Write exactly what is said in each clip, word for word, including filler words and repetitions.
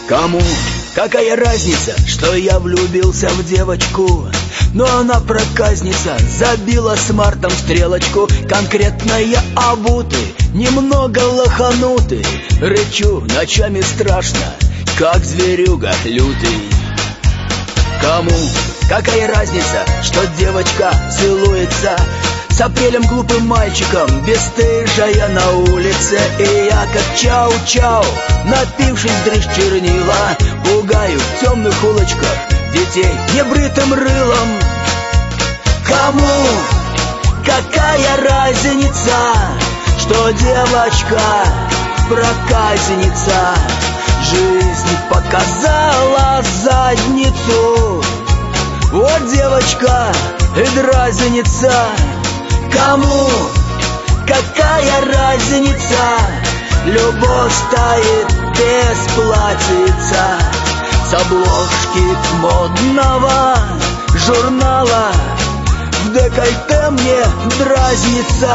Кому какая разница, что я влюбился в девочку? Но она проказница, забила смартом стрелочку. Конкретная обуты, немного лохануты. Рычу ночами страшно, как зверюга лютый. Кому какая разница, что девочка целуется с апрелем глупым мальчиком, бесстыжая на улице? И я как чау-чау, напившись дрыщ чернила, пугаю в темных улочках детей небритым рылом. Кому какая разница, что девочка проказница? Жизнь показала задницу. Вот девочка и дразнится. Кому какая разница, любовь стоит без платьица. С обложки модного журнала в декольте мне дразнится.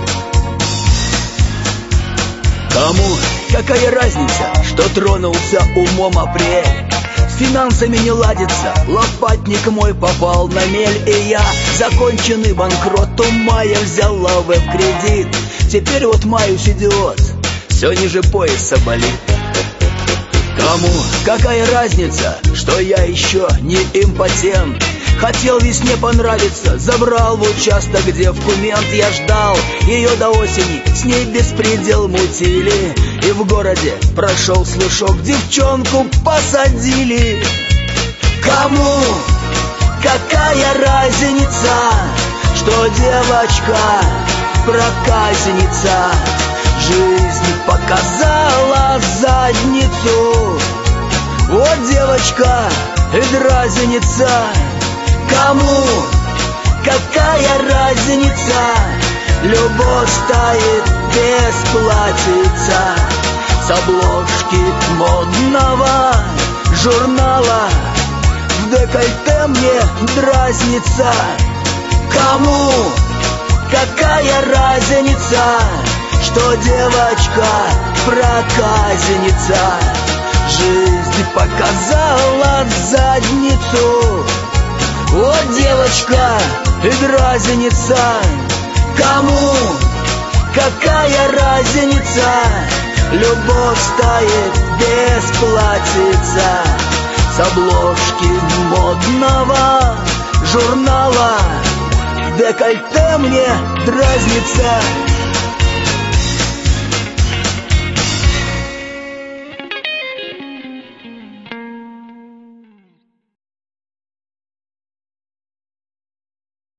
Кому какая разница, что тронулся умом апрель? С финансами не ладится, лопатник мой попал на мель. И я, законченный банкрот, у мая взял лавы в кредит. Теперь вот маюсь идиот, все ниже пояса болит. Кому какая разница, что я еще не импотент? Хотел весне понравиться, забрал в участок девку-мент. Я ждал ее до осени, с ней беспредел мутили. И в городе прошел слушок, девчонку посадили. Кому какая разница, что девочка проказница? Жизнь показала задницу. Вот девочка и дразнится. Кому какая разница, любовь стоит без платьица. С обложки модного журнала в декольте мне дразнится. Кому какая разница, что девочка проказница? Жизнь показала задницу. Вот девочка и дразнится. Кому какая разница, любовь стоит без платьица. С обложки модного журнала в декольте мне дразнится.